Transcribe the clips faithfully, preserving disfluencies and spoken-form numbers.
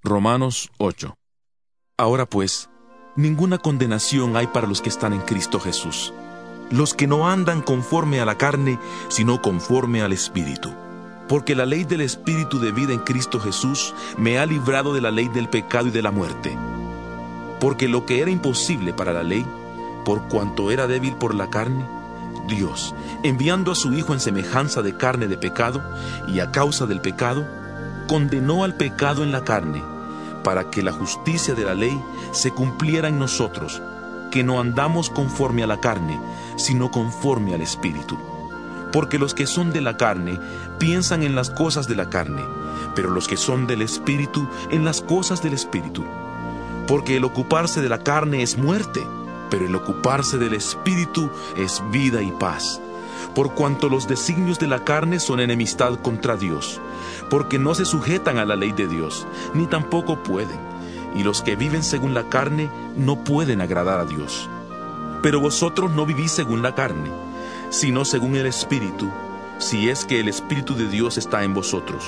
Romanos ocho. Ahora pues, ninguna condenación hay para los que están en Cristo Jesús, los que no andan conforme a la carne, sino conforme al Espíritu. Porque la ley del Espíritu de vida en Cristo Jesús me ha librado de la ley del pecado y de la muerte. Porque lo que era imposible para la ley, por cuanto era débil por la carne, Dios, enviando a su Hijo en semejanza de carne de pecado, y a causa del pecado, condenó al pecado en la carne, para que la justicia de la ley se cumpliera en nosotros, que no andamos conforme a la carne, sino conforme al Espíritu. Porque los que son de la carne piensan en las cosas de la carne, pero los que son del Espíritu en las cosas del Espíritu. Porque el ocuparse de la carne es muerte, pero el ocuparse del Espíritu es vida y paz. Por cuanto los designios de la carne son enemistad contra Dios, porque no se sujetan a la ley de Dios, ni tampoco pueden, y los que viven según la carne no pueden agradar a Dios. Pero vosotros no vivís según la carne, sino según el Espíritu, si es que el Espíritu de Dios está en vosotros.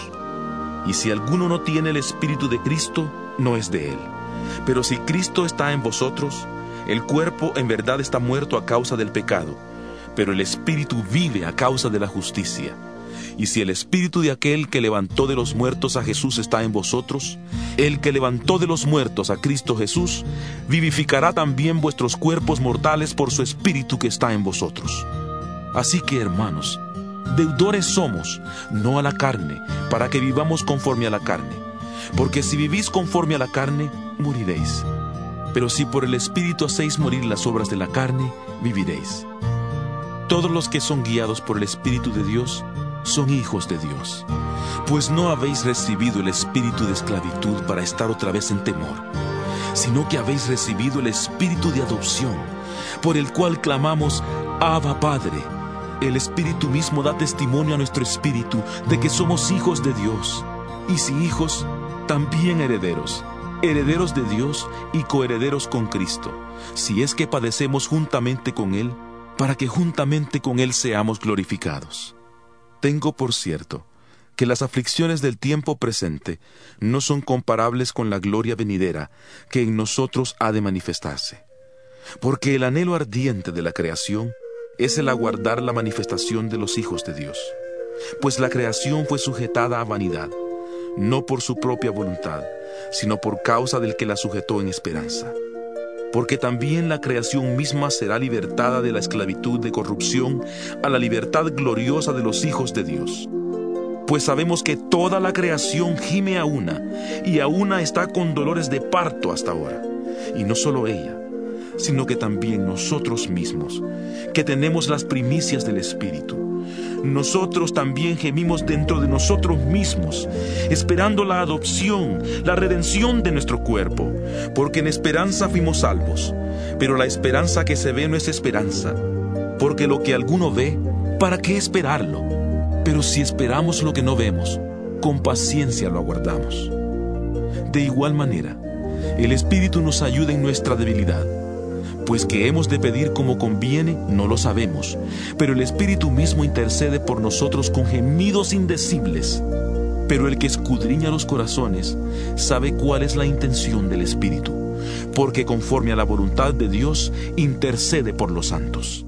Y si alguno no tiene el Espíritu de Cristo, no es de él. Pero si Cristo está en vosotros, el cuerpo en verdad está muerto a causa del pecado, pero el Espíritu vive a causa de la justicia. Y si el Espíritu de aquel que levantó de los muertos a Jesús está en vosotros, el que levantó de los muertos a Cristo Jesús, vivificará también vuestros cuerpos mortales por su Espíritu que está en vosotros. Así que, hermanos, deudores somos, no a la carne, para que vivamos conforme a la carne. Porque si vivís conforme a la carne, moriréis. Pero si por el Espíritu hacéis morir las obras de la carne, viviréis. Todos los que son guiados por el Espíritu de Dios son hijos de Dios. Pues no habéis recibido el espíritu de esclavitud para estar otra vez en temor, sino que habéis recibido el espíritu de adopción, por el cual clamamos, Abba, Padre. El Espíritu mismo da testimonio a nuestro espíritu de que somos hijos de Dios, y si hijos, también herederos, herederos de Dios y coherederos con Cristo, si es que padecemos juntamente con Él, para que juntamente con Él seamos glorificados. Tengo por cierto que las aflicciones del tiempo presente no son comparables con la gloria venidera que en nosotros ha de manifestarse. Porque el anhelo ardiente de la creación es el aguardar la manifestación de los hijos de Dios. Pues la creación fue sujetada a vanidad, no por su propia voluntad, sino por causa del que la sujetó en esperanza. Porque también la creación misma será libertada de la esclavitud de corrupción a la libertad gloriosa de los hijos de Dios. Pues sabemos que toda la creación gime a una, y a una está con dolores de parto hasta ahora. Y no solo ella, sino que también nosotros mismos, que tenemos las primicias del Espíritu. Nosotros también gemimos dentro de nosotros mismos, esperando la adopción, la redención de nuestro cuerpo, porque en esperanza fuimos salvos. Pero la esperanza que se ve no es esperanza, porque lo que alguno ve, ¿para qué esperarlo? Pero si esperamos lo que no vemos, con paciencia lo aguardamos. De igual manera, el Espíritu nos ayuda en nuestra debilidad. Pues que hemos de pedir como conviene, no lo sabemos, pero el Espíritu mismo intercede por nosotros con gemidos indecibles. Pero el que escudriña los corazones sabe cuál es la intención del Espíritu, porque conforme a la voluntad de Dios intercede por los santos.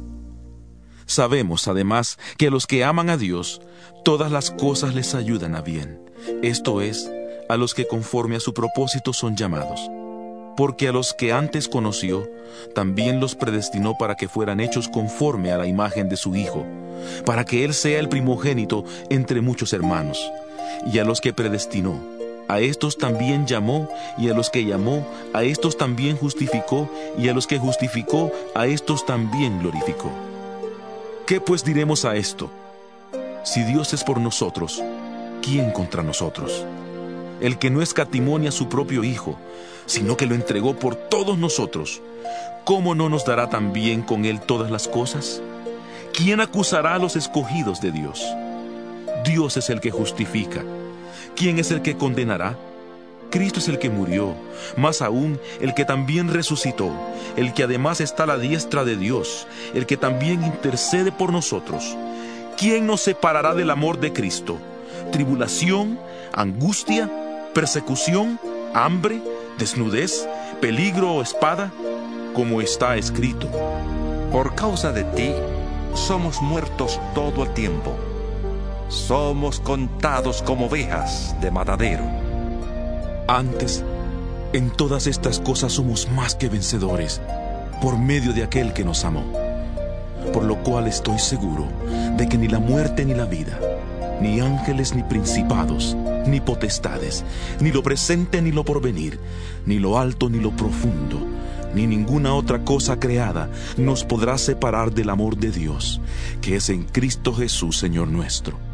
Sabemos, además, que a los que aman a Dios, todas las cosas les ayudan a bien, esto es, a los que conforme a su propósito son llamados. Porque a los que antes conoció, también los predestinó para que fueran hechos conforme a la imagen de su Hijo, para que Él sea el primogénito entre muchos hermanos. Y a los que predestinó, a estos también llamó, y a los que llamó, a estos también justificó, y a los que justificó, a estos también glorificó. ¿Qué pues diremos a esto? Si Dios es por nosotros, ¿quién contra nosotros? El que no escatimó a su propio Hijo, sino que lo entregó por todos nosotros, ¿cómo no nos dará también con Él todas las cosas? ¿Quién acusará a los escogidos de Dios? Dios es el que justifica. ¿Quién es el que condenará? Cristo es el que murió, más aún el que también resucitó, el que además está a la diestra de Dios, el que también intercede por nosotros. ¿Quién nos separará del amor de Cristo? ¿Tribulación, angustia, persecución, hambre, desnudez, peligro o espada, como está escrito: Por causa de ti, somos muertos todo el tiempo. Somos contados como ovejas de matadero. Antes, en todas estas cosas somos más que vencedores, por medio de aquel que nos amó. Por lo cual estoy seguro de que ni la muerte ni la vida, ni ángeles ni principados, ni potestades, ni lo presente ni lo porvenir, ni lo alto ni lo profundo, ni ninguna otra cosa creada nos podrá separar del amor de Dios, que es en Cristo Jesús, Señor nuestro.